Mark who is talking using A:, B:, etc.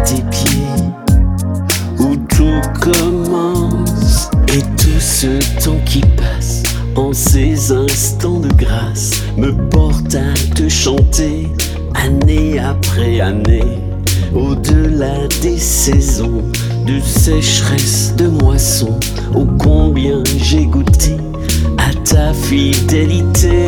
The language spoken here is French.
A: tes pieds, où tout commence. Et tout ce temps qui passe en ces instants de grâce me porte à te chanter année après année. Au-delà des saisons de sécheresse, de moisson, ô combien j'ai goûté à ta fidélité.